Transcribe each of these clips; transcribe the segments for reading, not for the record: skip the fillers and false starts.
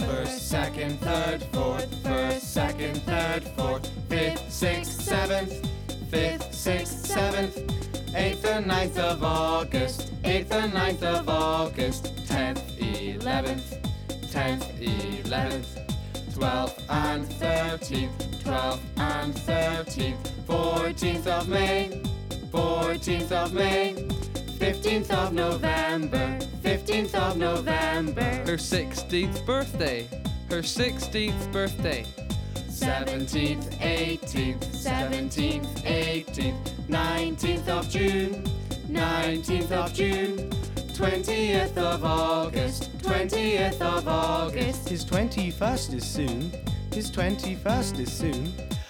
First, second, third, fourth. First, second, third, fourth. Fifth, sixth, seventh. Fifth, sixth, seventh. 8th and 9th of August. 8th and 9th of August. 10th, 11th. 10th, 11th. 12th and 13th. 12th and 13th. 14th of May. 14th of May. 15th of November. 15th of November. Her 16th birthday. Her 16th birthday. 17th, 18th, 17th, 18th, 19th of June, 19th of June, 20th of August, 20th of August. His 21st is soon. His 21st is soon.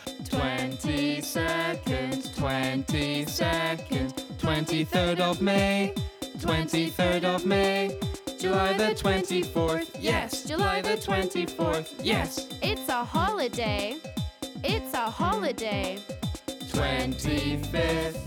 22nd, 22nd, 23rd of May, 23rd of May. July the 24th, yes. July the 24th, yes. It's a holiday. It's a holiday. 25th,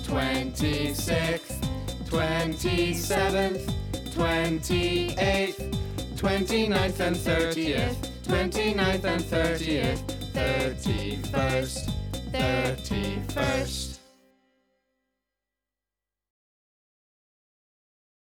26th, 27th, 28th, 29th and 30th, 29th and 30th, 31st, 31st.